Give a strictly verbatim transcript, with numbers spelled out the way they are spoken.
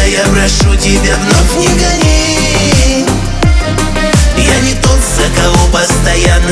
я прошу тебя, вновь не гони. Я не тот, за кого постоянно